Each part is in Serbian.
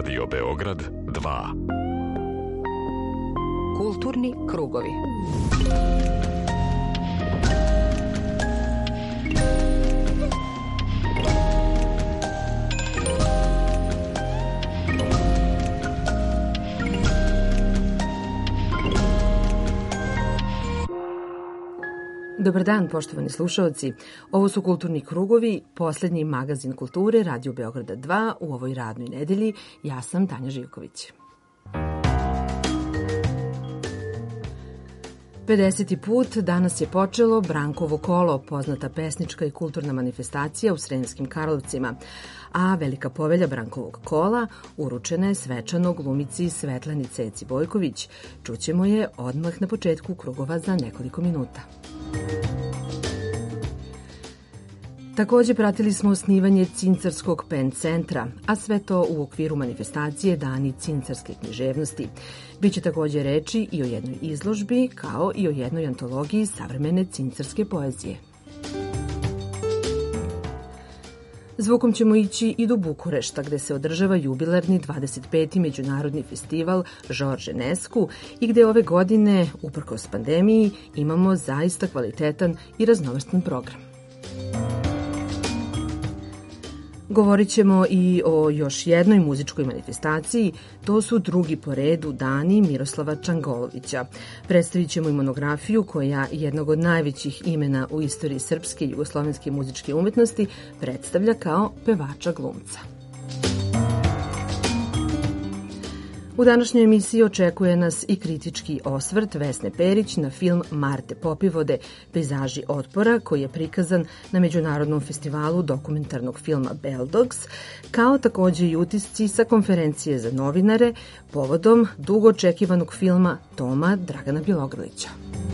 Radio Beograd 2. Kulturni krugovi. Dobar dan, poštovani slušaoci. Ovo su Kulturni krugovi, poslednji magazin kulture Radio Beograda 2 u ovoj radnoj nedelji. Ja sam Tanja Živković. 50. put danas je počelo Brankovo kolo, poznata pesnička i kulturna manifestacija u Sremskim Karlovcima, a velika povelja Brankovog kola uručena je svečano glumici Svetlani Ceci Bojković. Čućemo je odmah na početku krugova za nekoliko minuta. Takođe pratili smo osnivanje Cincarskog pen centra, a sve to u okviru manifestacije Dani cincarske književnosti. Biće takođe reči i o jednoj izložbi, kao i o jednoj antologiji savremene cincarske poezije. Zvukom ćemo ići i do Bukurešta, gde se održava jubilarni 25. međunarodni festival Žorž Enescu i gde ove godine, uprkos pandemiji, imamo zaista kvalitetan i raznovrstan program. Govorit ćemo i o još jednoj muzičkoj manifestaciji, to su drugi po redu dani Miroslava Čangolovića. Predstavit ćemo i monografiju koja jednog od najvećih imena u istoriji srpske i jugoslovenske muzičke umetnosti predstavlja kao pevača glumca. U današnjoj emisiji očekuje nas i kritički osvrt Vesne Perić na film Marte Popivode, pejzaži otpora, koji je prikazan na Međunarodnom festivalu dokumentarnog filma Beldogs, kao takođe i utisci sa konferencije za novinare povodom dugo očekivanog filma Toma Dragana Bjelogrlića.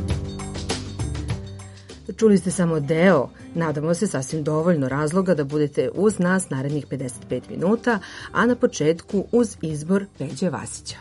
Čuli ste samo deo, nadamo se sasvim dovoljno razloga da budete uz nas narednih 55 minuta, a na početku uz izbor Peđe Vasića.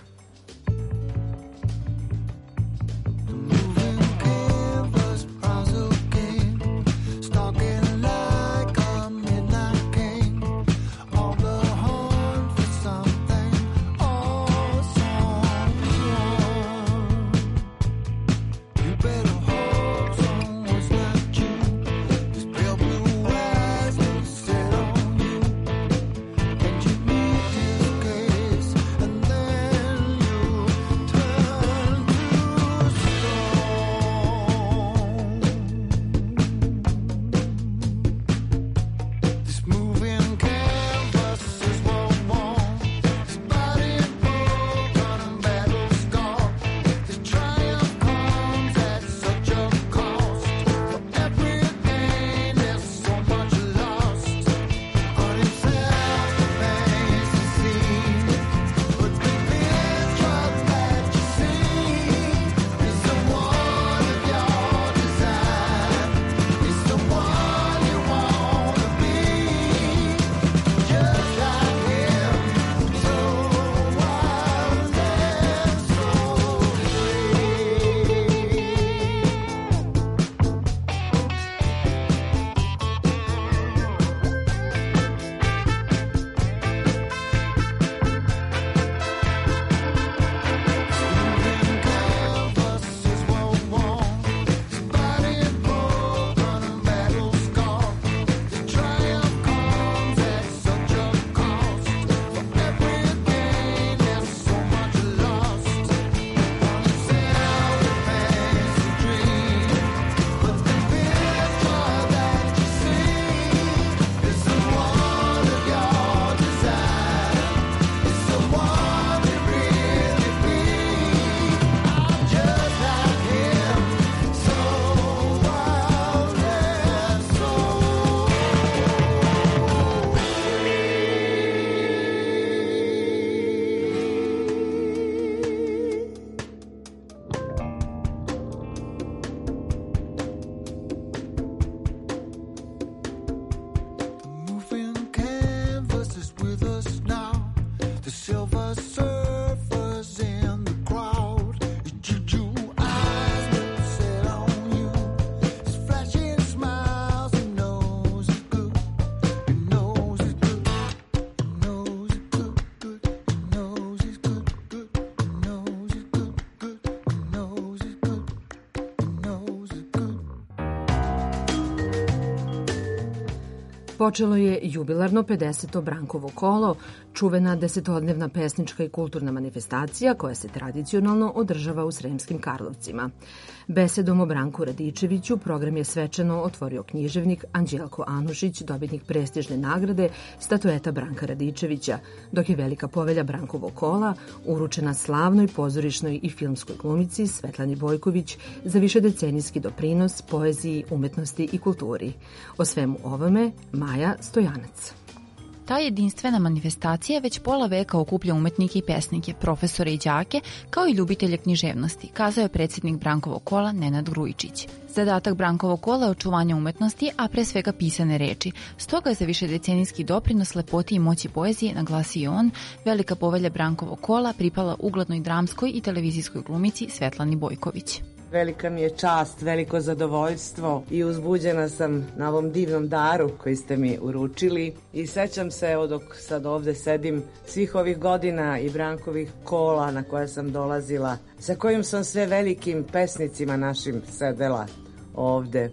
Počelo je jubilarno 50. Brankovo kolo, čuvena 10-dnevna pesnička i kulturna manifestacija koja se tradicionalno održava u Sremskim Karlovcima. Besedom o Branku Radičeviću program je svečano otvorio književnik Anđelko Anušić, dobitnik prestižne nagrade Statueta Branka Radičevića, dok je velika povelja Brankovog kola uručena slavnoj pozorišnoj i filmskoj glumici Svetlani Bojković za višedecenijski doprinos poeziji, umetnosti i kulturi. O svemu ovome Maja Stojanac. Ta jedinstvena manifestacija već pola veka okuplja umetnike i pesnike, profesore i đake, kao i ljubitelje književnosti, kazao je predsjednik Brankovog kola Nenad Grujičić. Zadatak Brankovog kola je očuvanje umetnosti, a pre svega pisane reči. Stoga je za višedecenijski doprinos lepoti i moći poezije, naglasio on, velika povelja Brankovog kola pripala uglednoj dramskoj i televizijskoj glumici Svetlani Bojković. Velika mi je čast, veliko zadovoljstvo i uzbuđena sam na ovom divnom daru koji ste mi uručili i sećam se, evo dok sad ovde sedim, svih ovih godina i Brankovih kola na koje sam dolazila, sa kojim sam sve velikim pesnicima našim sedela ovde,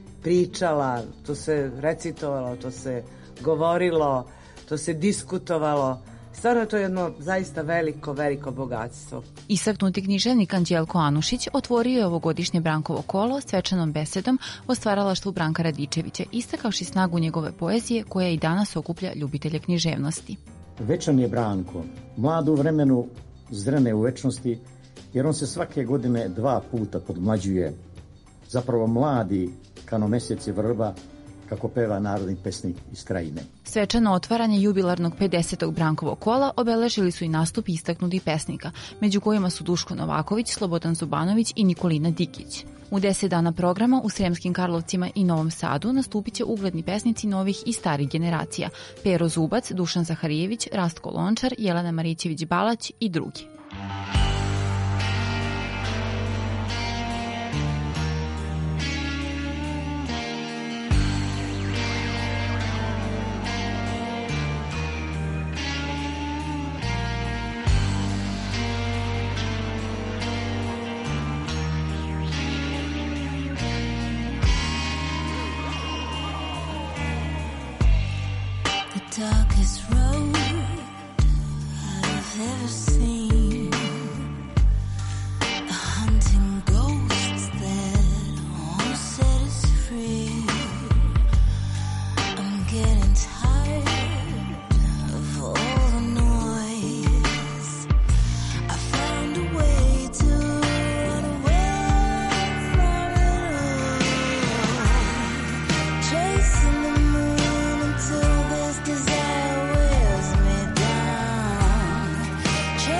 pričala, to se recitovalo, to se govorilo, to se diskutovalo. Stvarno je to jedno zaista veliko, veliko bogatstvo. Istaknuti književnik Anđelko Anušić otvorio je ovogodišnje Brankovo kolo svečanom besedom o stvaralaštvu Branka Radičevića, istakavši snagu njegove poezije koja i danas okuplja ljubitelje književnosti. Večan je Branko, mlad u vremenu, zrene u večnosti, jer on se svake godine 2 puta podmlađuje. Zapravo mladi, kano mesec je vrba, kako peva narodni pesnik iz Krajine. Svečano otvaranje jubilarnog 50. Brankovog kola obeležili su i nastupi istaknutih pesnika, među kojima su Duško Novaković, Slobodan Zubanović i Nikolina Dikić. U 10 dana programa u Sremskim Karlovcima i Novom Sadu nastupit će ugledni pesnici novih i starih generacija: Pero Zubac, Dušan Zaharijević, Rastko Lončar, Jelena Marićević-Balać i drugi. Darkest road I've ever seen, a hunting ghosts that won't set us free. I'm getting tired of all the noise. I found a way to run away from it all, chasing the moon until this desire wears me down.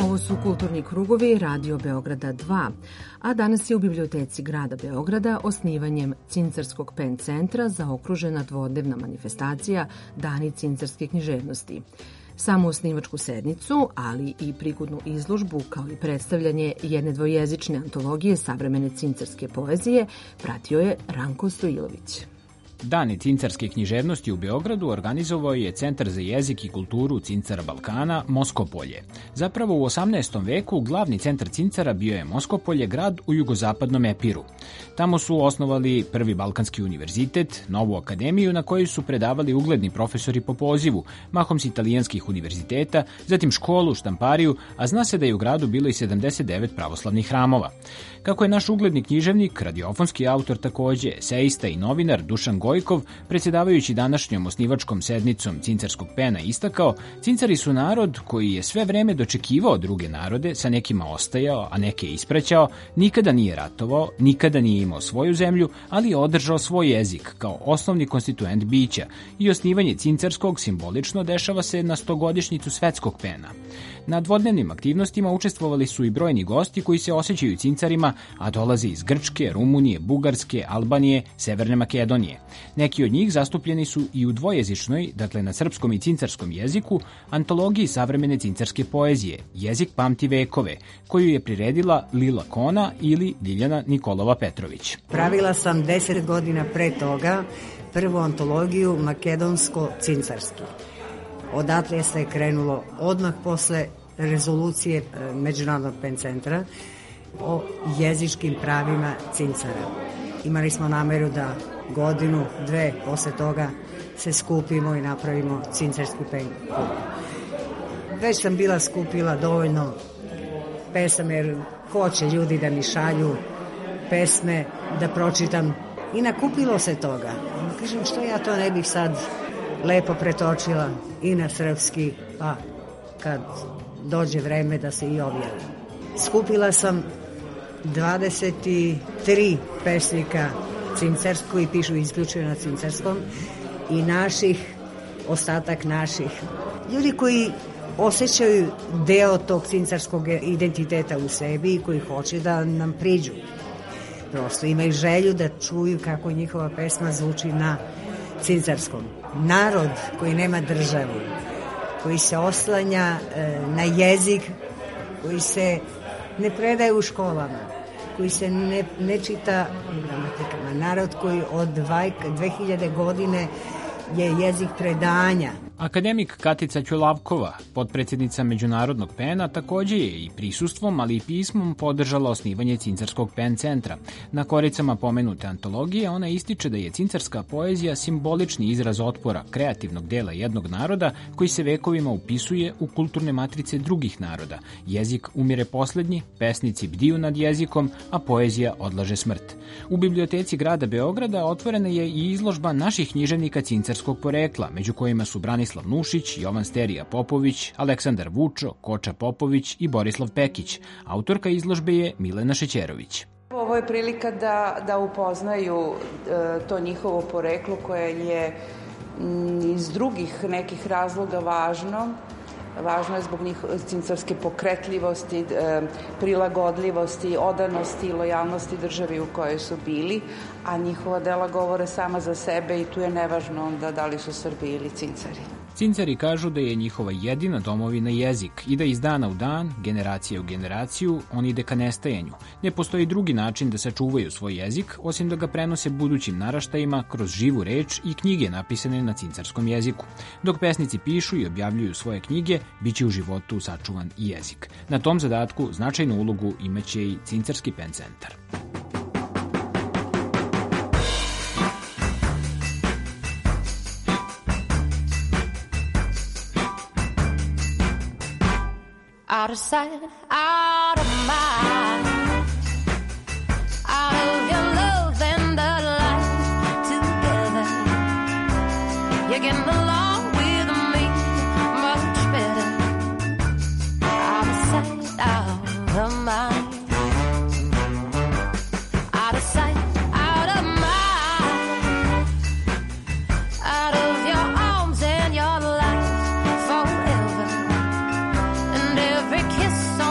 Ovo su Kulturni krugovi Radio Beograda 2, a danas je u Biblioteci grada Beograda osnivanjem Cincarskog pen centra zaokružena dvodnevna manifestacija Dani cincarske književnosti. Samu osnivačku sednicu, ali i prikudnu izložbu kao i predstavljanje jedne dvojezične antologije savremene cincarske poezije pratio je Ranko Stojilović. Dani cincarske književnosti u Beogradu organizovao je Centar za jezik i kulturu Cincara Balkana Moskopolje. Zapravo u 18. veku glavni centar Cincara bio je Moskopolje, grad u jugozapadnom Epiru. Tamo su osnovali Prvi Balkanski univerzitet, novu akademiju na kojoj su predavali ugledni profesori po pozivu, mahom s italijanskih univerziteta, zatim školu, štampariju, a zna se da je u gradu bilo i 79 pravoslavnih hramova. Kako je naš ugledni književnik, radiofonski autor takođe, eseista i novinar Dušan Gojkov, predsjedavajući današnjom osnivačkom sednicom Cincarskog pena istakao, Cincari su narod koji je sve vreme dočekivao druge narode, sa nekima ostajao, a neke ispraćao, nikada nije ratovao, nikada nije imao svoju zemlju, ali je održao svoj jezik kao osnovni konstituent bića i osnivanje Cincarskog simbolično dešava se na 100-godišnjicu svetskog pena. Na dvodnevnim aktivnostima učestvovali su i brojni gosti koji se osjećaju Cincarima, a dolaze iz Grčke, Rumunije, Bugarske, Albanije, Severne Makedonije. Neki od njih zastupljeni su i u dvojezičnoj, dakle na srpskom i cincarskom jeziku, antologiji savremene cincarske poezije Jezik pamti vekove, koju je priredila Lila Kona ili Ljiljana Nikolova Petrović. Pravila sam 10 godina pre toga prvu antologiju makedonsko-cincarski. Odatle se je krenulo odmah posle rezolucije Međunarodnog pen centra o jezičkim pravima Cincara. Imali smo nameru da godinu, dve posle toga se skupimo i napravimo cincarski pen klub. Već sam bila skupila dovoljno pesama jer hoće ljudi da mi šalju pesme da pročitam i nakupilo se toga. Kažem, što ja to ne bih sad lepo pretočila i na srpski, pa kad dođe vreme da se i objavi. Skupila sam 23 pesnika cincarskog koji pišu isključivo na cincarskom i ostatak naših. Ljudi koji osjećaju deo tog cincarskog identiteta u sebi i koji hoće da nam priđu. Prosto imaju želju da čuju kako njihova pesma zvuči na cincarskom. Narod koji nema državu, koji se oslanja na jezik, koji se ne predaje u školama, koji se ne čita gramatikama. Narod koji od 2000 godine je jezik predanja. Akademik Katica Ćulavkova, potpredsjednica Međunarodnog pena, takođe je i prisustvom, ali i pismom podržala osnivanje Cincarskog pen centra. Na koricama pomenute antologije ona ističe da je cincarska poezija simbolični izraz otpora kreativnog dela jednog naroda koji se vekovima upisuje u kulturne matrice drugih naroda. Jezik umire poslednji, pesnici bdiju nad jezikom, a poezija odlaže smrt. U Biblioteci grada Beograda otvorena je i izložba naših književnika cincarskog porekla, među kojima su Branislav Nušić, Jovan Sterija Popović, Aleksandar Vučo, Koča Popović i Borislav Pekić. Autorka izložbe je Milena Šećerović. Ovo je prilika da upoznaju to njihovo poreklo koje je iz drugih nekih razloga važno. Važno je zbog cincarske pokretljivosti, prilagodljivosti, odanosti i lojalnosti državi u kojoj su bili, a njihova dela govore sama za sebe i tu je nevažno onda da li su Srbi ili Cincari. Cincari kažu da je njihova jedina domovina jezik i da iz dana u dan, generacije u generaciju, on ide ka nestajanju. Ne postoji drugi način da sačuvaju svoj jezik, osim da ga prenose budućim naraštajima kroz živu reč i knjige napisane na cincarskom jeziku. Dok pesnici pišu i objavljuju svoje knjige, bit će u životu sačuvan i jezik. Na tom zadatku značajnu ulogu imaće i Cincarski pen centar. Out of sight, out of mind, out of your love and the light together. You're getting along with me much better. Out of sight, out of mind, out of sight, out of mind, out of your arms and your life forever. And every kiss on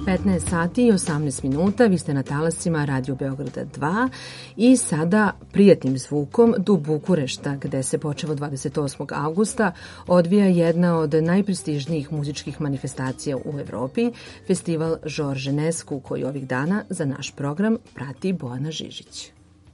15 sati i 18 minuta, vi ste na talasima Radio Beograda 2 i sada prijatnim zvukom do Bukurešta, gde se počevo 28. avgusta odvija jedna od najprestižnijih muzičkih manifestacija u Evropi, festival Georges Enescu, koji ovih dana za naš program prati Bojana Žižić.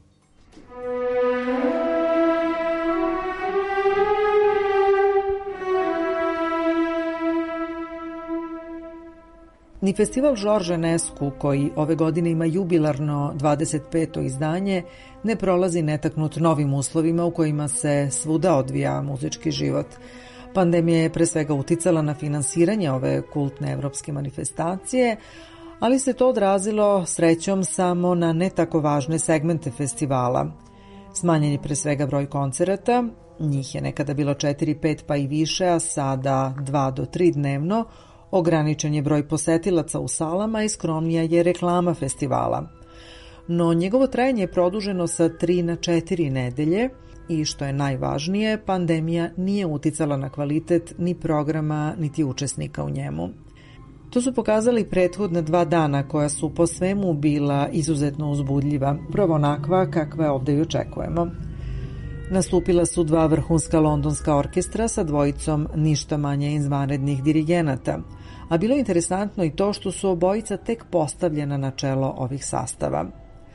Ni festival Georges Enescu, koji ove godine ima jubilarno 25. izdanje, ne prolazi netaknut novim uslovima u kojima se svuda odvija muzički život. Pandemija je pre svega uticala na finansiranje ove kultne evropske manifestacije, ali se to odrazilo srećom samo na ne tako važne segmente festivala. Smanjen je pre svega broj koncerata, njih je nekada bilo 4, 5 pa i više, a sada 2 do 3 dnevno. Ograničen je broj posetilaca u salama i skromnija je reklama festivala. No njegovo trajanje je produženo sa 3 na 4 nedelje i, što je najvažnije, pandemija nije uticala na kvalitet ni programa, niti učesnika u njemu. To su pokazali prethodna 2 dana koja su po svemu bila izuzetno uzbudljiva, upravo onakva kakve ovde i očekujemo. Nastupila su 2 vrhunska londonska orkestra sa dvojicom ništa manje izvanrednih dirigenata, a bilo je interesantno i to što su obojica tek postavljena na čelo ovih sastava.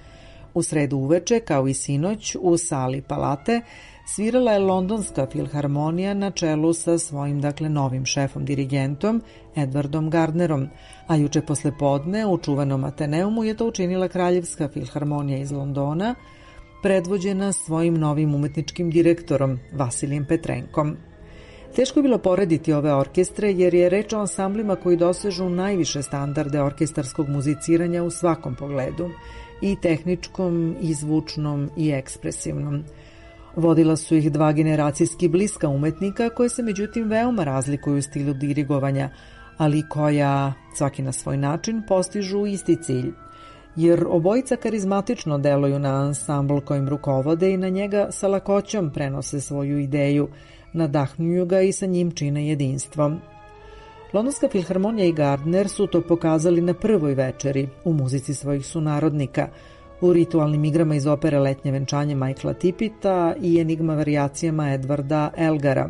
U sredu uveče, kao i sinoć, u sali Palate svirala je Londonska filharmonija na čelu sa svojim, novim šefom dirigentom, Edwardom Gardnerom, a juče posle podne u čuvenom Ateneumu je to učinila Kraljevska filharmonija iz Londona, predvođena svojim novim umetničkim direktorom, Vasilijem Petrenkom. Teško je bilo porediti ove orkestre jer je reč o ansamblima koji dosežu najviše standarde orkestarskog muziciranja u svakom pogledu, i tehničkom, i zvučnom, i ekspresivnom. Vodila su ih 2 generacijski bliska umetnika koje se međutim veoma razlikuju u stilu dirigovanja, ali koja, svaki na svoj način, postižu isti cilj. Jer obojica karizmatično deluju na ansambl kojim rukovode i na njega sa lakoćom prenose svoju ideju, nadahnjuju ga i sa njim čine jedinstvo. Londonska filharmonija i Gardner su to pokazali na prvoj večeri u muzici svojih sunarodnika, u ritualnim igrama iz opere Letnje venčanje Michaela Tippita i enigma varijacijama Edwarda Elgara,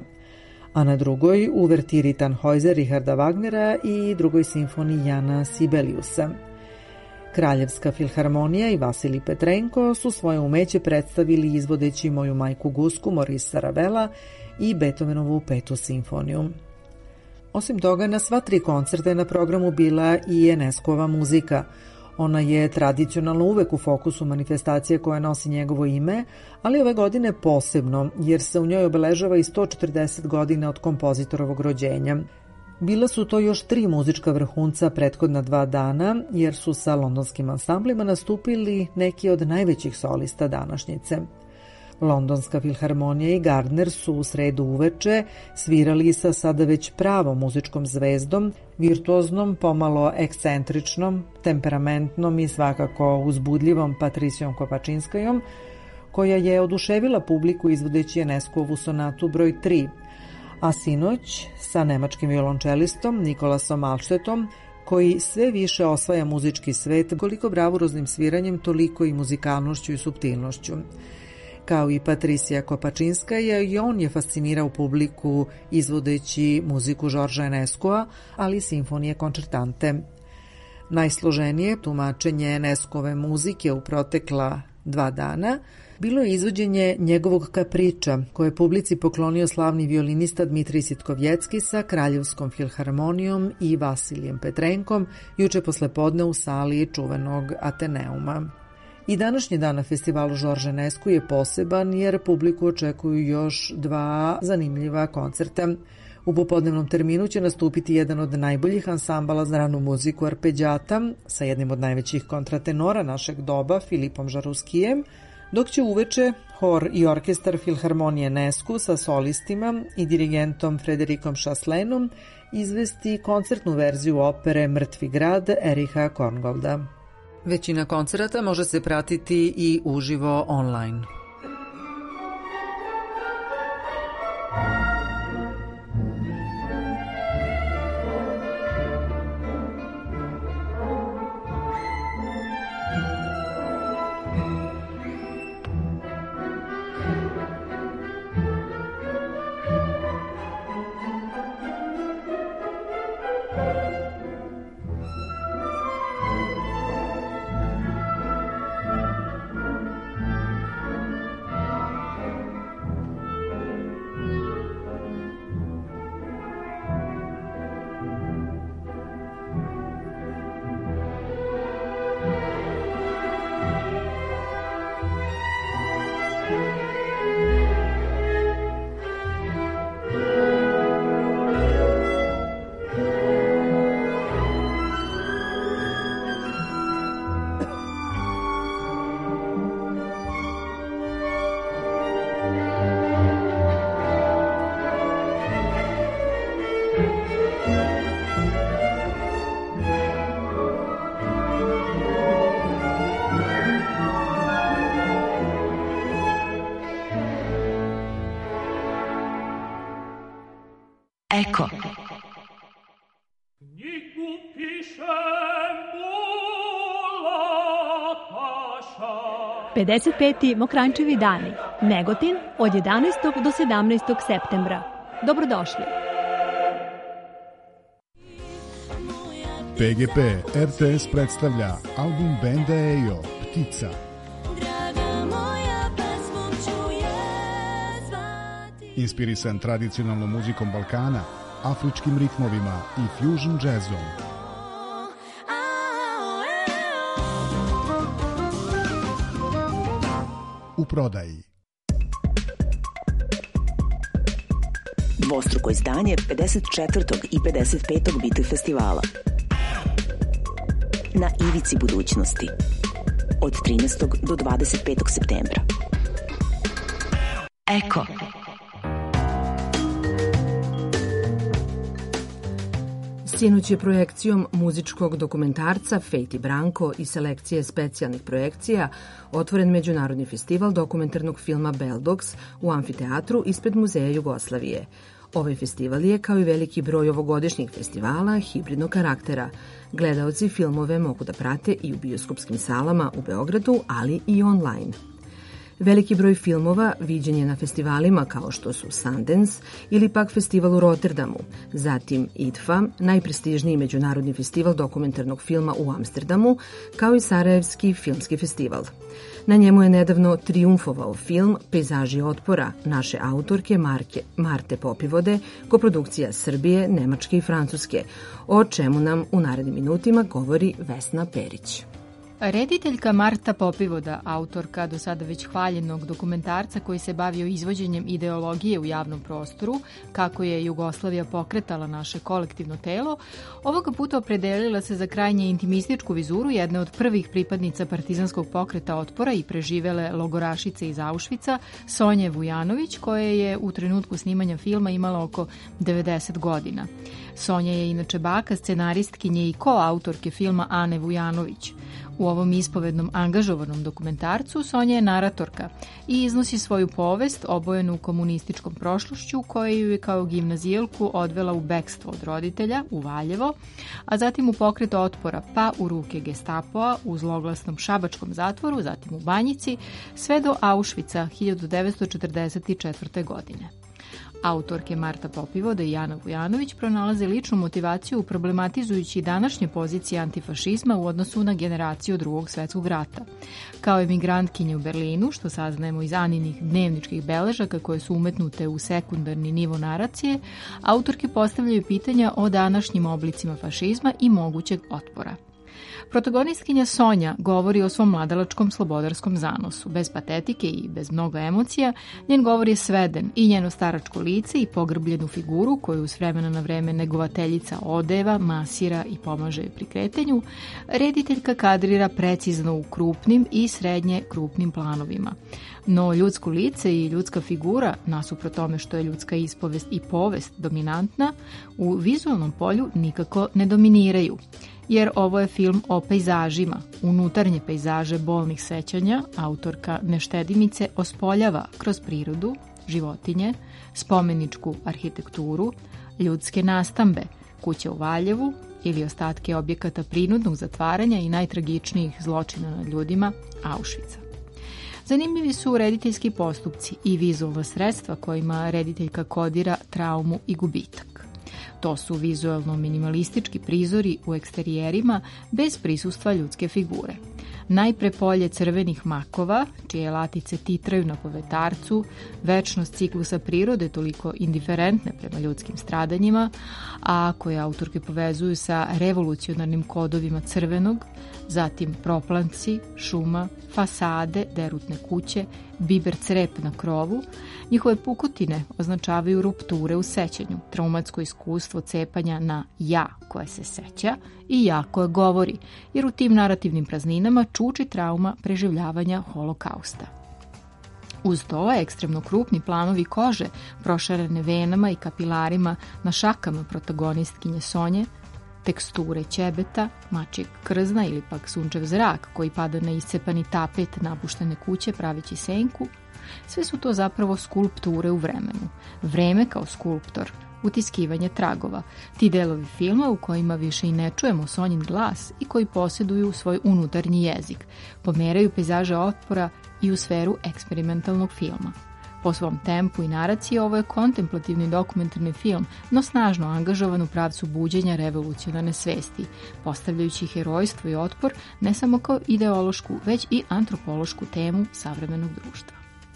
a na drugoj u uvertiri Tannhäuser Richarda Wagnera i drugoj simfoniji Jana Sibeliusa. Kraljevska filharmonija i Vasilij Petrenko su svoje umeće predstavili izvodeći Moju majku Gusku Maurice Ravela i Beethovenovu 5. simfoniju. Osim toga, na sva 3 koncerta je na programu bila i Enescova muzika. Ona je tradicionalno uvek u fokusu manifestacije koja nosi njegovo ime, ali ove godine posebno, jer se u njoj obeležava i 140 godina od kompozitorovog rođenja. Bila su to još 3 muzička vrhunca prethodna 2 dana, jer su sa londonskim ansamblima nastupili neki od najvećih solista današnjice. Londonska filharmonija i Gardner su u sredu uveče svirali sa sada već pravom muzičkom zvezdom, virtuoznom, pomalo ekscentričnom, temperamentnom i svakako uzbudljivom Patricijom Kopačinskajom, koja je oduševila publiku izvodeći Enescovu sonatu broj 3, a sinoć sa nemačkim violončelistom Nikolasom Alštetom, koji sve više osvaja muzički svet, koliko bravuroznim sviranjem, toliko i muzikalnošću i suptilnošću. Kao i Patricija Kopačinskaja, i on je fascinirao publiku izvodeći muziku Georgesa Enescua, ali simfonije koncertante. Najsloženije tumačenje Enescove muzike u protekla 2 dana bilo je izvođenje njegovog Kapriča, koje je publici poklonio slavni violinista Dmitrij Sitkovjetski sa Kraljevskom filharmonijom i Vasilijem Petrenkom juče posle podne u sali čuvenog Ateneuma. I današnji dan na festivalu Georges Enescu je poseban jer publiku očekuju još 2 zanimljiva koncerta. U popodnevnom terminu će nastupiti jedan od najboljih ansambala za ranu muziku arpeđata sa jednim od najvećih kontratenora našeg doba, Filipom Žaruskijem, dok će uveče hor i orkestar Filharmonije Enescu sa solistima i dirigentom Frederikom Chaslenom izvesti koncertnu verziju opere Mrtvi grad Eriha Korngolda. Većina koncerata može se pratiti i uživo online. ...55. Mokrančevi dani. Negotin od 11. do 17. septembra. Dobrodošli. PGP RTS predstavlja album benda EJO, Ptica. Inspirisan tradicionalnom muzikom Balkana, afričkim ritmovima i fusion jazzom. U prodaji. Dvostruko izdanje 54. i 55. Biti festivala. Na ivici budućnosti. Od 13. do 25. septembra. Eko. Sinoć je projekcijom muzičkog dokumentarca Fejt i Branko i selekcije specijalnih projekcija otvoren Međunarodni festival dokumentarnog filma Beldogs u amfiteatru ispred Muzeja Jugoslavije. Ovaj festival je, kao i veliki broj ovogodišnjih festivala, hibridnog karaktera. Gledaoci filmove mogu da prate i u bioskopskim salama u Beogradu, ali i online. Veliki broj filmova viđen je na festivalima kao što su Sundance ili pak festival u Rotterdamu, zatim IDFA, najprestižniji međunarodni festival dokumentarnog filma u Amsterdamu, kao i Sarajevski filmski festival. Na njemu je nedavno trijumfovao film Pejzaži otpora naše autorke Marte Popivode, koprodukcija Srbije, Nemačke i Francuske, o čemu nam u narednim minutima govori Vesna Perić. Rediteljka Marta Popivoda, autorka do sada već hvaljenog dokumentarca koji se bavio izvođenjem ideologije u javnom prostoru, kako je Jugoslavija pokretala naše kolektivno telo, ovoga puta opredelila se za krajnje intimističku vizuru jedne od prvih pripadnica partizanskog pokreta otpora i preživele logorašice iz Auschwitza, Sonje Vujanović, koja je u trenutku snimanja filma imala oko 90 godina. Sonja je inače baka scenaristkinje i koautorke filma Ane Vujanović. U ovom ispovednom angažovanom dokumentarcu Sonja je naratorka i iznosi svoju povest obojenu komunističkom prošlošću koja ju je kao gimnazijalku odvela u bekstvo od roditelja u Valjevo, a zatim u pokret otpora pa u ruke Gestapoa u zloglasnom šabačkom zatvoru, zatim u Banjici, sve do Auschwitza 1944. godine. Autorke Marta Popivoda i Ana Vujanović pronalaze ličnu motivaciju problematizujući današnje pozicije antifašizma u odnosu na generaciju Drugog svetskog rata. Kao emigrantkinje u Berlinu, što saznajemo iz Aninih dnevničkih beležaka koje su umetnute u sekundarni nivo naracije, autorke postavljaju pitanja o današnjim oblicima fašizma i mogućeg otpora. Protagonistkinja Sonja govori o svom mladalačkom slobodarskom zanosu. Bez patetike i bez mnogo emocija, njen govor je sveden i njeno staračko lice i pogrbljenu figuru koju s vremena na vreme negovateljica odeva, masira i pomaže pri kretanju, rediteljka kadrira precizno u krupnim i srednje krupnim planovima. No ljudsko lice i ljudska figura, nasuprot tome što je ljudska ispovest i povest dominantna, u vizualnom polju nikako ne dominiraju. Jer ovo je film o pejzažima. Unutarnje pejzaže bolnih sećanja autorka Neštedimice ospoljava kroz prirodu, životinje, spomeničku arhitekturu, ljudske nastambe, kuće u Valjevu ili ostatke objekata prinudnog zatvaranja i najtragičnijih zločina nad ljudima Auschwitza. Zanimljivi su rediteljski postupci i vizualna sredstva kojima rediteljka kodira traumu i gubitak. To su vizualno minimalistički prizori u eksterijerima bez prisustva ljudske figure. Najpre polje crvenih makova, čije latice titraju na povetarcu, večnost ciklusa prirode toliko indiferentne prema ljudskim stradanjima, a koje autorke povezuju sa revolucionarnim kodovima crvenog, zatim proplanci, šuma, fasade, derutne kuće, biber crep na krovu. Njihove pukotine označavaju rupture u sećanju, traumatsko iskustvo cepanja na ja koje se seća i ja koje govori, jer u tim narativnim prazninama čuči trauma preživljavanja holokausta. Uz to ekstremno krupni planovi kože, prošarene venama i kapilarima na šakama protagonistkinje Sonje, teksture ćebeta, mačjeg krzna ili pak sunčev zrak koji pada na iscepani tapet napuštene kuće praveći senku, sve su to zapravo skulpture u vremenu. Vreme kao skulptor, utiskivanje tragova. Ti delovi filma u kojima više i ne čujemo Sonjin glas i koji posjeduju svoj unutarnji jezik, pomeraju pejzaže otpora i u sferu eksperimentalnog filma. Po svom tempu i naraciji ovo je kontemplativni dokumentarni film, no snažno angažovan u pravcu buđenja revolucionarne svesti, postavljajući herojstvo i otpor ne samo kao ideološku, već i antropološku temu savremenog društva.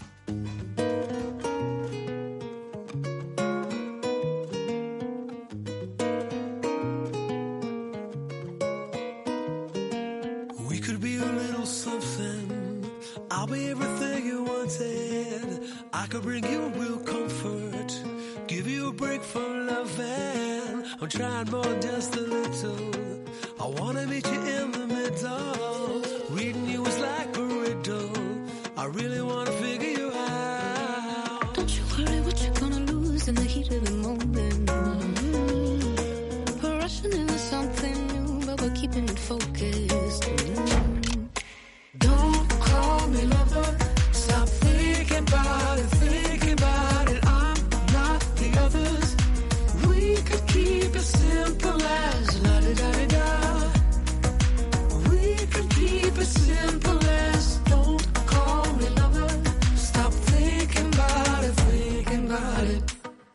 We could be a little something. I'll be everything you wanted. I could bring you real comfort, give you a break from loving. I'm trying more than just a little. I wanna meet you in the middle. Reading you is like a riddle. I really wanna figure you out. Don't you worry what you're gonna lose in the heat of the moment. We're rushing into something new, but we're keeping it focused. Don't call me lover. Stop thinking about it, thinking about it. I'm not the others. We could keep it simple as la-di-da-di-da. We could keep it simple as don't call me lover. Stop thinking about it, thinking about it.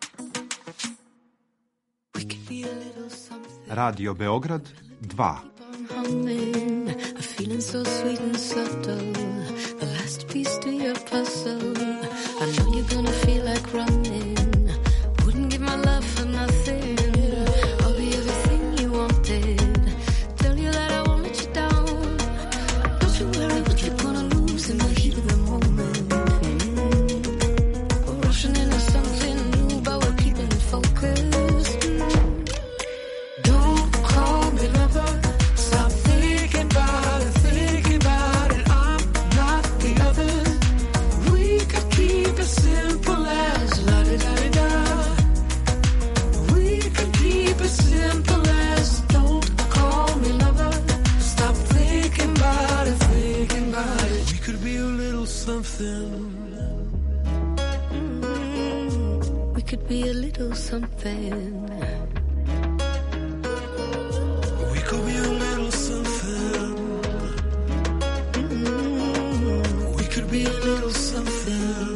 We could be a little something. Radio Beograd 2. Humming, a feeling so sweet and subtle. The last piece to your puzzle. I know you're gonna feel like running. Wouldn't give my love for nothing. I'll be everything you wanted. Tell you that I won't let you down. Don't you worry what you're gonna lose in the heat of the moment. We're rushing into something new, but we're keeping it focused. Don't call me lover. Stop thinking about it, thinking about it. I'm not the others. We could keep it simple as la-di-da-di-da. We could keep it simple as don't call me lover. Stop thinking about it, thinking about it. We could be a little something. We could be a little something. We could be a little something. We could be a little something.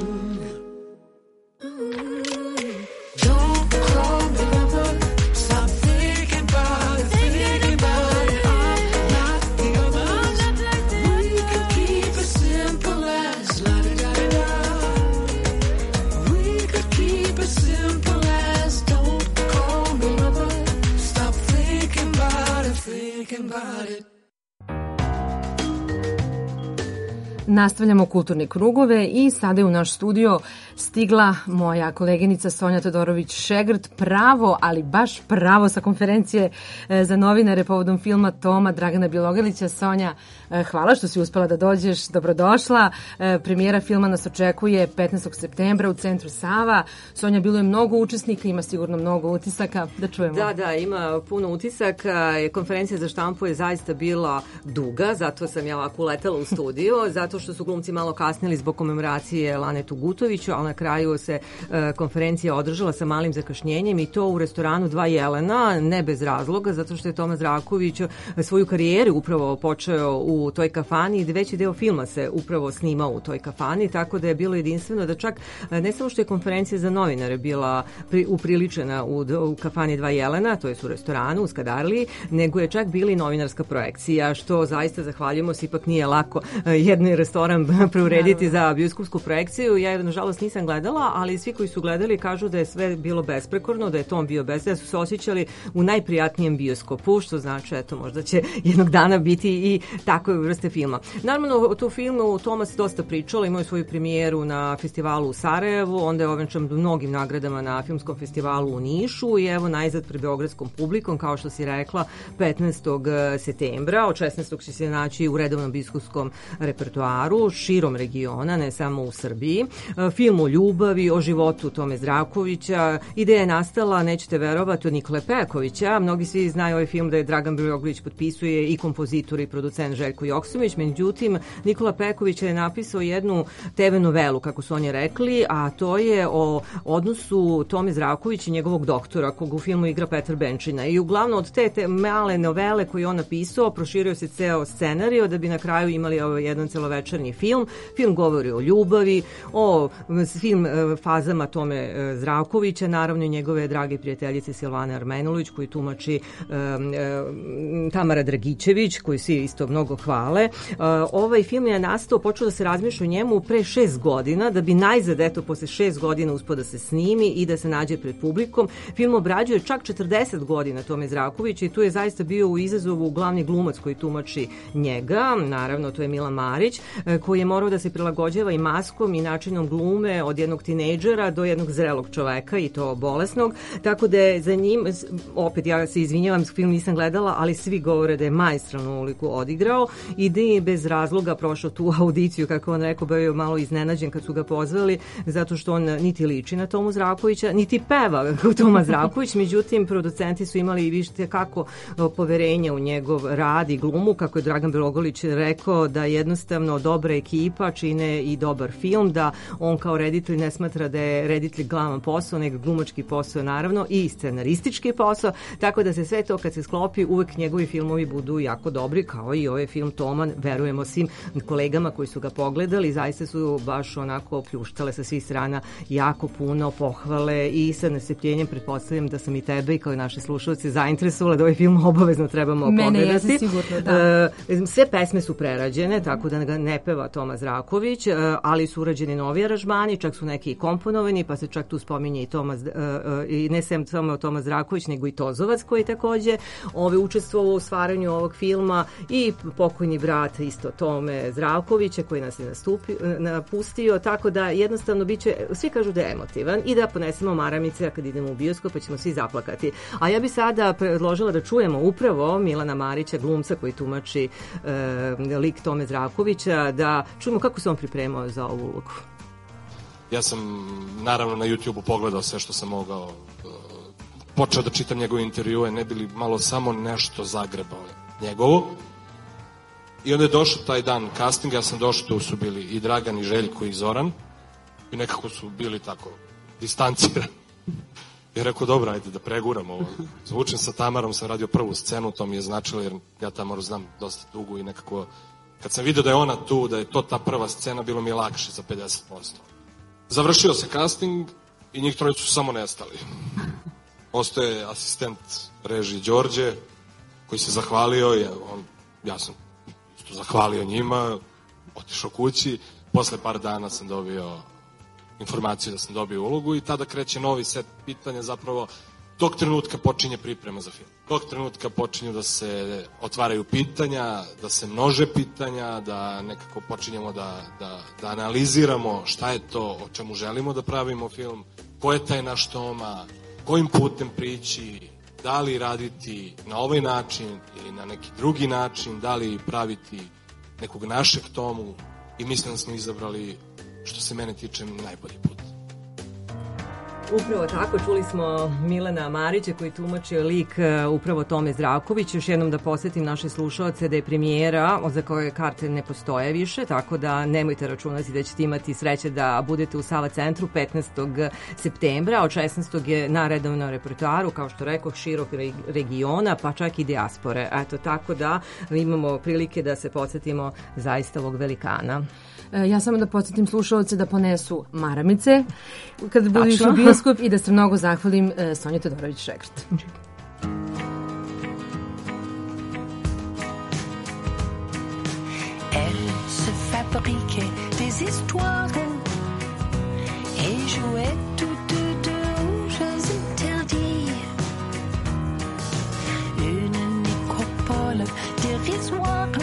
Don't call me lover. Stop thinking about it, thinking about it. I'm not the others. We could keep it simple as la-di-da-di-da. We could keep it simple as don't call me lover. Stop thinking about it, thinking about it. Nastavljamo kulturne krugove i sada je u naš studio stigla moja koleginica Sonja Todorović-Šegrt, pravo, ali baš pravo sa konferencije za novinare povodom filma Toma Dragana Bjelogrlića. Sonja, hvala što si uspela da dođeš, dobrodošla. Premijera filma nas očekuje 15. septembra u Centru Sava. Sonja, bilo je mnogo učesnika, ima sigurno mnogo utisaka, da čujemo. Da, ima puno utisaka. Konferencija za štampu je zaista bila duga, zato sam ja ovako uletela u studio, zato što su glumci malo kasnili zbog komemoracije Lanetu Gutoviću, ali na kraju se konferencija održala sa malim zakašnjenjem i to u restoranu Dva Jelena, ne bez razloga, zato što je Toma Zdravković svoju karijeru upravo počeo u toj kafani i veći deo filma se upravo snimao u toj kafani, tako da je bilo jedinstveno da čak ne samo što je konferencija za novinare bila upriličena u kafani Dva Jelena, to je u restoranu u Skadarliji, nego je čak bila i novinarska projekcija, što zaista zahvaljujemo se, ipak nije lako jedni restoran preurediti za bioskopsku projekciju. Ja nažalost nisam gledala, ali svi koji su gledali kažu da je sve bilo besprekorno, da je Tom bio bez, da su se osjećali u najprijatnijem bioskopu, što znači, eto, možda će jednog dana biti i takve vrste filma. Naravno, o tu filmu Toma se dosta pričalo, imao je svoju premijeru na festivalu u Sarajevu, onda je ovenčan mnogim nagradama na filmskom festivalu u Nišu i evo najzad pred beogradskom publikom, kao što si rekla, 15. septembra, od 16. će se naći u redovnom bioskopskom repertoaru Mostaru, širom regiona, ne samo u Srbiji. Film o ljubavi, o životu Tome Zdravkovića. Ideja je nastala, nećete verovati, od Nikole Pekovića. Mnogi svi znaju ovaj film da je Dragan Biloglić potpisuje i kompozitor i producent Željko Joksimović. Međutim, Nikola Peković je napisao jednu TV novelu, kako su oni rekli, a to je o odnosu Tome Zdravkovića i njegovog doktora, kog u filmu igra Petar Benčina. I uglavnom od te male novele koju on napisao, proširio se ceo scenario da bi na kraju imali jedan celovečernji film. Film govori o ljubavi, o svim fazama Tome Zdravkovića, naravno i njegove drage prijateljice Silvane Armenulić, koju tumači Tamara Dragićević, koju svi isto mnogo hvale. Ovaj film je nastao, počeo da se razmišlja o njemu pre 6 godina, da bi najzad, eto, posle 6 godina uspio da se snimi i da se nađe pred publikom. Film obrađuje čak 40 godina Tome Zdravkovića i tu je zaista bio u izazovu glavni glumac koji tumači njega, naravno to je Milan Marić, koji je morao da se prilagođava i maskom i načinom glume od jednog tinejdžera do jednog zrelog čoveka i to bolesnog, tako da je za njim, opet ja se izvinjavam, film nisam gledala, ali svi govore da je maestralnu uliku odigrao i da je bez razloga prošao tu audiciju, kako on rekao, bio malo iznenađen kad su ga pozvali, zato što on niti liči na Tomu Zdravkovića, niti peva kao Toma Zdravković, međutim producenti su imali i vište kako poverenja u njegov rad i glumu, kako je Dragan Bilogolić rekao da jednostavno dobra ekipa čine i dobar film, da on kao reditelj ne smatra da je reditelj glavan posao, nego glumački posao naravno i scenaristički posao, tako da se sve to kad se sklopi uvek njegovi filmovi budu jako dobri, kao i ovaj film Toman, verujemo svim kolegama koji su ga pogledali, zaista su baš onako pljuštale sa svih strana jako puno pohvale i sa nestrpljenjem pretpostavljam da sam i tebe i kao i naše slušalce zainteresovala da ovaj film obavezno trebamo pogledati. Mene je sigurno, da. Sve pesme su prerađene, tako da ga ne peva Toma Zdravković, ali su urađeni novi aranžmani, čak su neki i komponovani, pa se čak tu spominje i i ne samo Toma Zdravković, nego i Tozovac koji je takođe učestvovao u stvaranju ovog filma i pokojni brat isto Tome Zdravkovića koji nas je napustio, tako da jednostavno biće, svi kažu da je emotivan i da ponesemo maramice kad idemo u bioskop pa ćemo svi zaplakati. A ja bi sada predložila da čujemo upravo Milana Marića, glumca koji tumači lik Tome Zdravkovića, da čujemo kako se on pripremao za ovu ulogu. Ja sam naravno na YouTube-u pogledao sve što sam mogao, počeo da čitam njegove intervjue, ne bili malo samo nešto zagrebao njegovo. I onda je došao taj dan castinga, ja sam došao, tu su bili i Dragan, i Željko, i Zoran, i nekako su bili tako distancirani. I rekao, dobro, ajde da preguramo ovo. Zvučem sa Tamarom, sam radio prvu scenu, to mi je značilo, jer ja Tamaru znam dosta dugo i nekako, kad sam vidio da je ona tu, da je to ta prva scena, bilo mi je lakše za 50%. Završio se casting i njih trojica su samo nestali. Ostaje asistent režije Đorđe, koji se zahvalio, ja sam isto zahvalio njima, otišao kući, posle par dana sam dobio informaciju da sam dobio ulogu i tada kreće novi set pitanja, zapravo tog trenutka počinje priprema za film. Tog trenutka počinju da se otvaraju pitanja, da se množe pitanja, da nekako počinjemo da analiziramo šta je to o čemu želimo da pravimo film, ko je taj naš Toma, kojim putem prići, da li raditi na ovaj način ili na neki drugi način, da li praviti nekog našeg Tomu i mislim da smo izabrali, što se mene tiče, najbolji put. Upravo tako, čuli smo Milana Marića koji tumačio lik upravo Tome Zdravković. Još jednom da posjetim naše slušalce da je premijera za koje karte ne postoje više, tako da nemojte računati da ćete imati sreće da budete u Sava centru 15. septembra, od 16. je na redovnom repertoaru, kao što rekoh, širok regiona, pa čak i dijaspore. Eto, tako da imamo prilike da se podsjetimo zaista ovog velikana. Ja samo da podsjetim slušalce da ponesu maramice kad budu išli u bioskop i da se mnogo zahvalim Sonji Todorović-Šegrt. Elle se fabriquait des histoires et jouait toutes deux jeux interdits. Une nécropole dérisoire.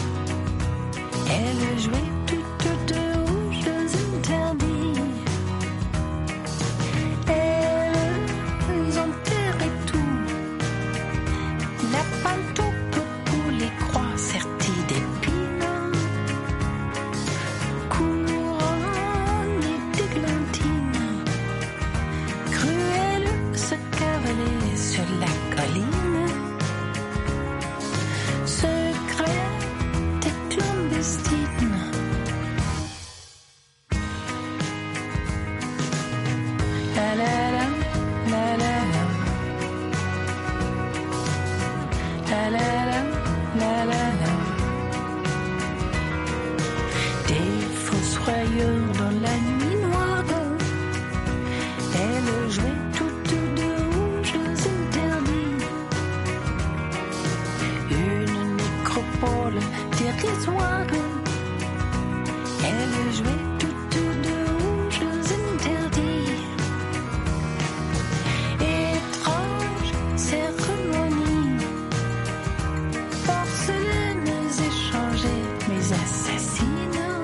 Elle jouait toutes deux aux jeux interdits. Elles enterraient tout. La pâte pour les croix serties d'épines. pour le territoire. Elle jouait toutes de rouges interdits. Étrange cérémonie, porcelaines échangées, mais assassinats.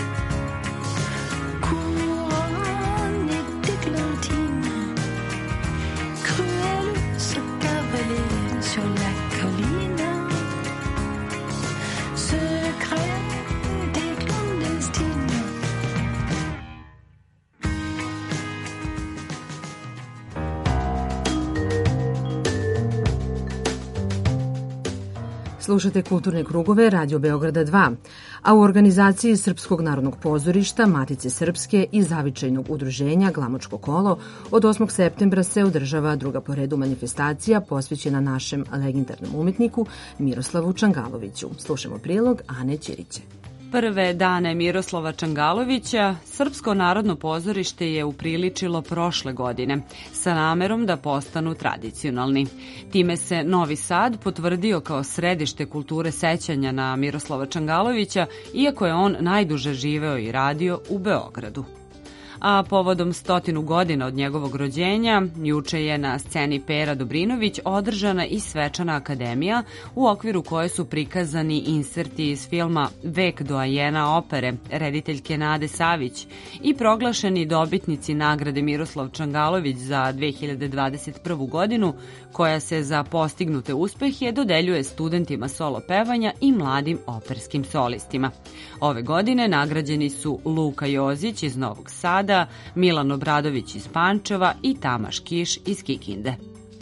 Couronne d'églantine, cruelle se cavaler sur la colline. Secret des clandestines. Slušate Kulturne krugove Radio Beograda 2, a u organizaciji Srpskog narodnog pozorišta, Matice Srpske i Zavičajnog udruženja Glamočko kolo od 8. septembra se održava druga po redu manifestacija posvećena našem legendarnom umetniku Miroslavu Čangaloviću. Slušamo prilog Ane Ćiriće. Prve dane Miroslava Čangalovića Srpsko narodno pozorište je upriličilo prošle godine sa namerom da postanu tradicionalni. Time se Novi Sad potvrdio kao središte kulture sećanja na Miroslava Čangalovića, iako je on najduže živeo i radio u Beogradu. A povodom 100 godina od njegovog rođenja, juče je na sceni Pera Dobrinović održana i svečana akademija u okviru koje su prikazani inserti iz filma Vek doajena opere rediteljke Nade Savić i proglašeni dobitnici nagrade Miroslav Čangalović za 2021. godinu, koja se za postignute uspehe dodeljuje studentima solo pevanja i mladim operskim solistima. Ove godine nagrađeni su Luka Jozić iz Novog Sada, Milan Obradović iz Pančeva i Tamaš Kiš iz Kikinde.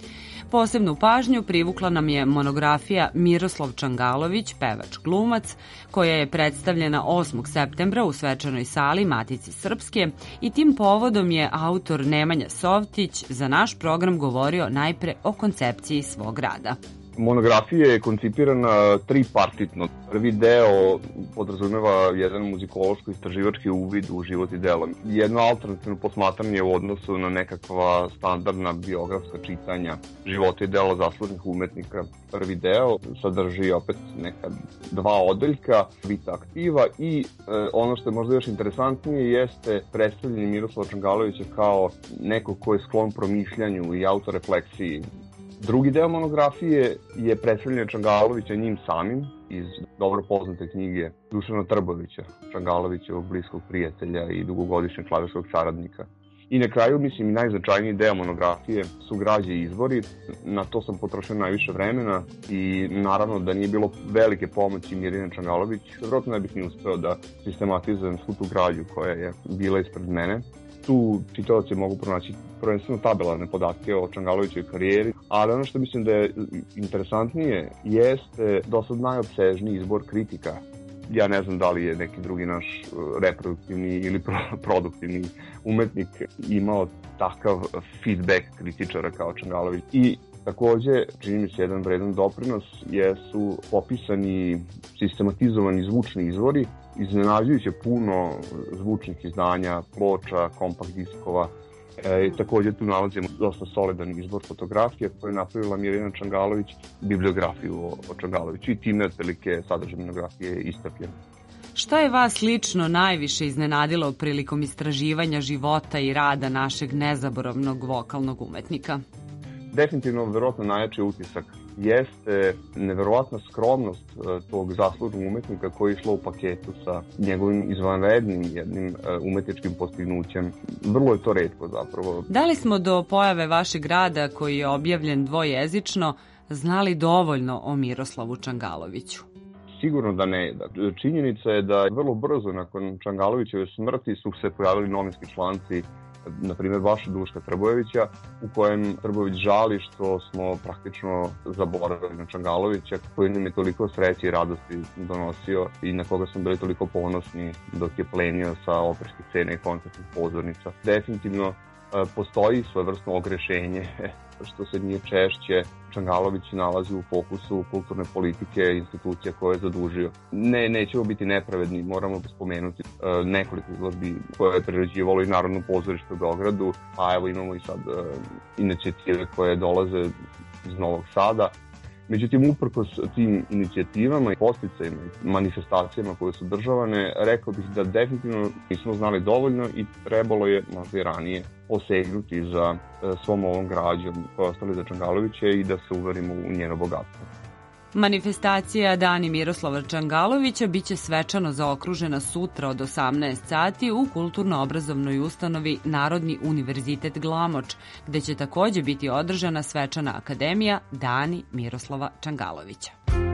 Posebnu pažnju privukla nam je monografija Miroslav Čangalović, pevač glumac, koja je predstavljena 8. septembra u svečanoj sali Matice Srpske i tim povodom je autor Nemanja Sovtić za naš program govorio najpre o koncepciji svog rada. Monografija je koncipirana tripartitno. Prvi deo podrazumeva jedan muzikološko-istraživački uvid u život i delo. Jedno alternativno posmatranje u odnosu na nekakva standardna biografska čitanja života i dela zaslužnih umetnika. Prvi deo sadrži opet neka dva odeljka, vita aktiva i ono što je možda još interesantnije jeste predstavljanje Miroslava Čangalovića kao nekog ko je sklon promišljanju i autorefleksiji. Drugi deo monografije je predstavljanje Čangalovića njim samim iz dobro poznate knjige Dušana Trbovića, Čangalovićevog bliskog prijatelja i dugogodišnjeg klavirskog saradnika. I na kraju, mislim, i najznačajniji deo monografije su građe i izvori. Na to sam potrošio najviše vremena i naravno da nije bilo velike pomoći Mirjane Čangalović, vjerojatno ne bih ni uspeo da sistematizujem svu tu građu koja je bila ispred mene. Tu čitavci mogu pronaći prvenstveno tabelarne podatke o Čangalovićevoj karijeri, ali ono što mislim da je interesantnije jeste dosad najopsežniji izbor kritika. Ja ne znam da li je neki drugi naš reproduktivni ili produktivni umetnik imao takav feedback kritičara kao Čangalović. I takođe, čini mi se jedan vredan doprinos, jesu popisani sistematizovani zvučni izvori, iznenađujuće puno zvučnih izdanja, ploča, kompakt diskova. Takođe tu nalazimo dosta solidan izbor fotografije koje je napravila Mirjana Čangalović, bibliografiju o Čangaloviću i time otprilike sadržaj monografije istrpljen. Šta je vas lično najviše iznenadilo prilikom istraživanja života i rada našeg nezaboravnog vokalnog umetnika? Definitivno, verovatno najjači utisak jeste neverovatna skromnost tog zaslužnog umetnika koji je išlo u paketu sa njegovim izvanrednim jednim umetničkim postignućem. Vrlo je to retko zapravo. Da li smo do pojave vašeg rada, koji je objavljen dvojezično, znali dovoljno o Miroslavu Čangaloviću? Sigurno da ne. Činjenica je da vrlo brzo nakon Čangalovićeve smrti su se pojavili novinski članci, na primjer baš Duška Trbojevića, u kojem Trbojević žali što smo praktično zaboravili na Čangalovića, koji nam je toliko sreće i radosti donosio i na koga smo bili toliko ponosni dok je plenio sa operskih scena i koncertnih pozornica. Definitivno postoji svojevrsno ogrešenje što se nije češće Čangalović nalazi u fokusu kulturne politike institucija koje je zadužio. Nećemo biti nepravedni, moramo spomenuti nekoliko izložbi koje je priređivalo i Narodno pozorište u Beogradu, a evo imamo i sad inicijative koje dolaze iz Novog Sada. Međutim, uprkos tim inicijativama i posticajima i manifestacijama koje su državane, rekao bih da definitivno nismo znali dovoljno i trebalo je možda i ranije posegnuti za svom ovom građom koja ostali za Čangalovića i da se uverimo u njeno bogatstvo. Manifestacija Dani Miroslava Čangalovića biće svečano zaokružena sutra od 18 sati u kulturno-obrazovnoj ustanovi Narodni univerzitet Glamoč, gde će takođe biti održana svečana akademija Dani Miroslava Čangalovića.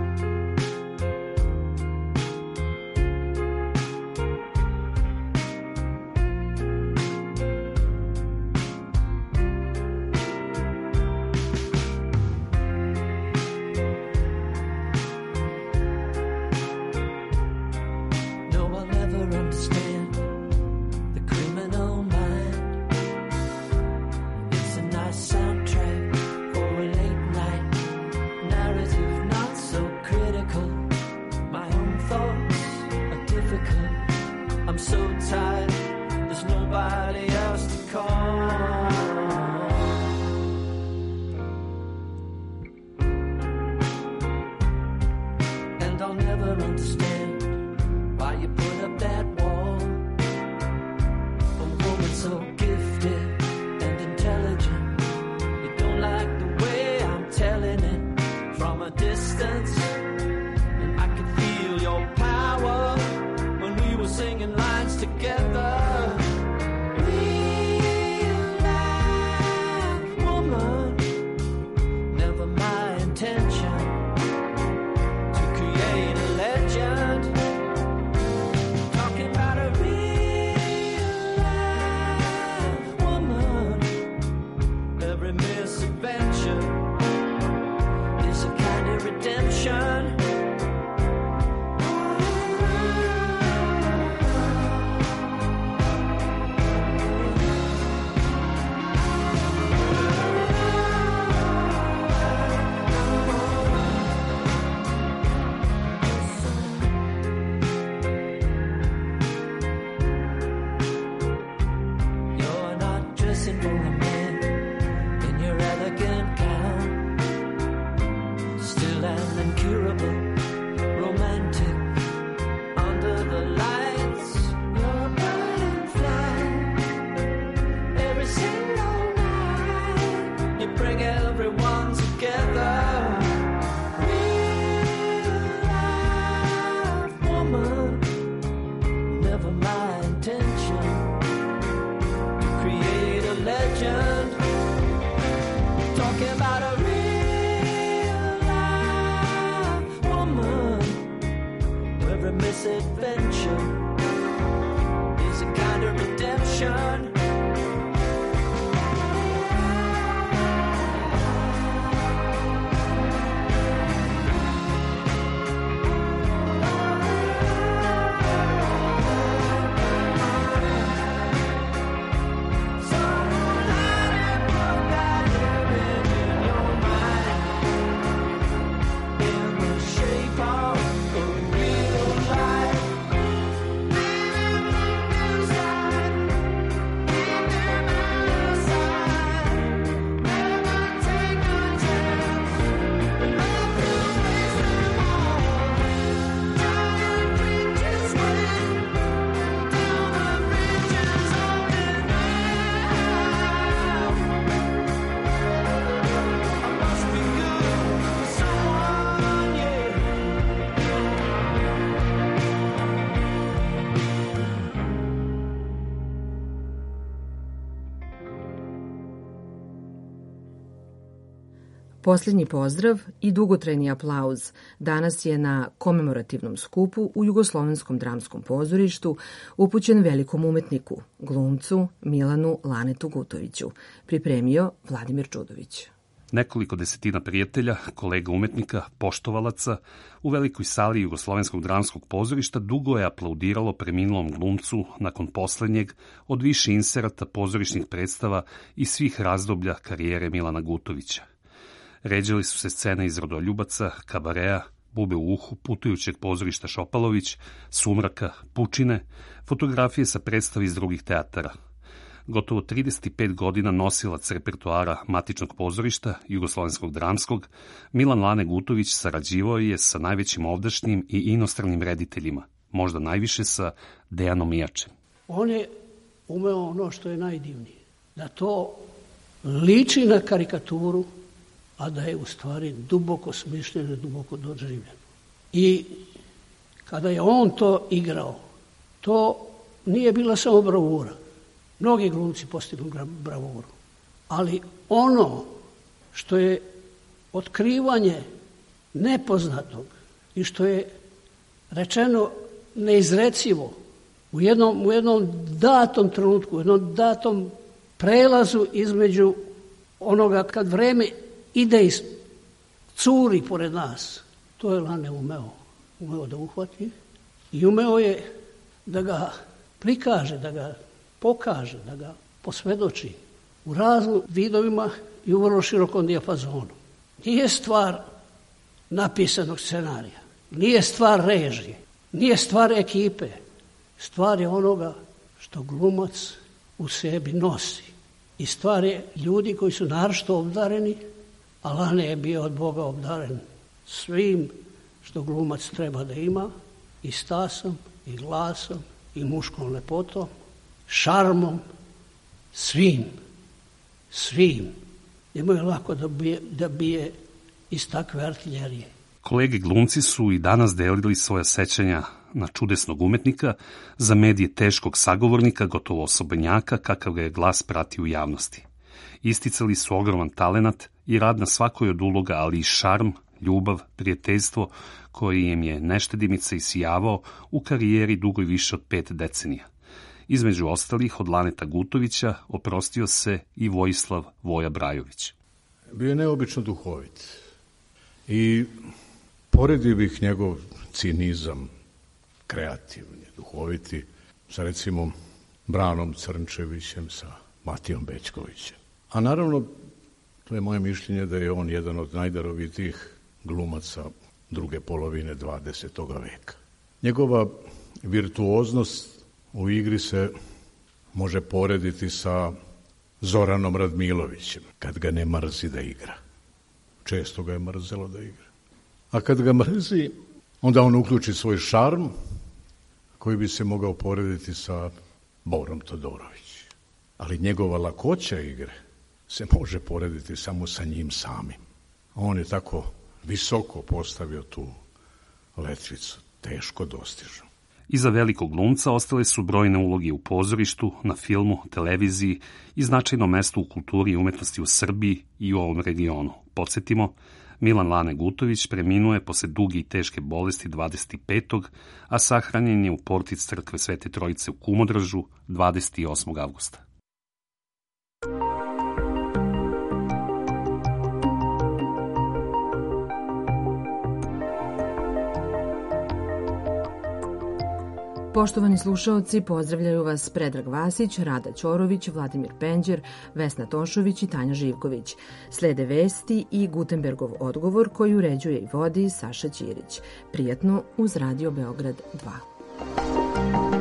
Posljednji pozdrav i dugotrajni aplauz danas je na komemorativnom skupu u Jugoslovenskom dramskom pozorištu upućen velikom umetniku, glumcu Milanu Lanetu Gutoviću, pripremio Vladimir Čudović. Nekoliko desetina prijatelja, kolega umetnika, poštovalaca u velikoj sali Jugoslovenskog dramskog pozorišta dugo je aplaudiralo preminulom glumcu nakon poslednjeg od više inserata pozorišnih predstava i svih razdoblja karijere Milana Gutovića. Ređali su se scene iz Rodoljubaca, Kabareja, Bube u uhu, putujućeg pozorišta Šopalović, Sumraka, Pučine, fotografije sa predstavi iz drugih teatara. Gotovo 35 godina nosilac repertoara Matičnog pozorišta, Jugoslovenskog dramskog, Milan Lane Gutović sarađivao je sa najvećim ovdašnjim i inostranim rediteljima, možda najviše sa Dejanom Mijačem. On je umeo ono što je najdivnije, da to liči na karikaturu, a da je u stvari duboko smišljeno, duboko doživljeno. I kada je on to igrao, to nije bila samo bravura. Mnogi glumci postignu bravuru. Ali ono što je otkrivanje nepoznatog i što je rečeno neizrecivo u jednom datom trenutku, u jednom datom prelazu između onoga kad vreme ide i curi pored nas, to je Lane umeo da uhvati i umeo je da ga prikaže, da ga pokaže, da ga posvedoči u raznim vidovima i u vrlo širokom dijapazonu. Nije stvar napisanog scenarija, nije stvar režije, nije stvar ekipe, stvar je onoga što glumac u sebi nosi. I stvar je ljudi koji su naročito obdareni, a Lane je bio od Boga obdaren svim što glumac treba da ima, i stasom, i glasom, i muškom lepotom, šarmom, svim. Njemu je lako da bije iz takve artiljerije. Kolege glumci su i danas delili svoja sećanja na čudesnog umetnika, za medije teškog sagovornika, gotovo osobenjaka, kakav ga je glas pratio u javnosti. Isticali su ogroman talenat i rad na svakoj od uloga, ali i šarm, ljubav, prijateljstvo, koji im je neštedimica isijavao u karijeri dugoj više od 5 decenija. Između ostalih, od Laneta Gutovića oprostio se i Vojislav Voja Brajović. Bio je neobično duhovit i poredio bih njegov cinizam, kreativni, duhoviti, sa recimo Branom Crnčevićem, sa Matijom Bećkovićem. A naravno, to je moje mišljenje da je on jedan od najdarovitijih glumaca druge polovine 20. veka. Njegova virtuoznost u igri se može porediti sa Zoranom Radmilovićem, kad ga ne mrzi da igra. Često ga je mrzelo da igra. A kad ga mrzi, onda on uključi svoj šarm, koji bi se mogao porediti sa Borom Todorović. Ali njegova lakoća igre se može porediti samo sa njim samim. On je tako visoko postavio tu letvicu, teško dostižno. Iza velikog glumca ostale su brojne uloge u pozorištu, na filmu, televiziji i značajno mesto u kulturi i umetnosti u Srbiji i u ovom regionu. Podsjetimo, Milan Lane Gutović preminuo je posle duge i teške bolesti 25. a sahranjen je u portic crkve Svete Trojice u Kumodražu 28. avgusta. Poštovani slušaoci, pozdravljaju vas Predrag Vasić, Rada Ćorović, Vladimir Penđer, Vesna Tošović i Tanja Živković. Slede vesti i Gutenbergov odgovor koji uređuje i vodi Saša Ćirić. Prijatno uz Radio Beograd 2.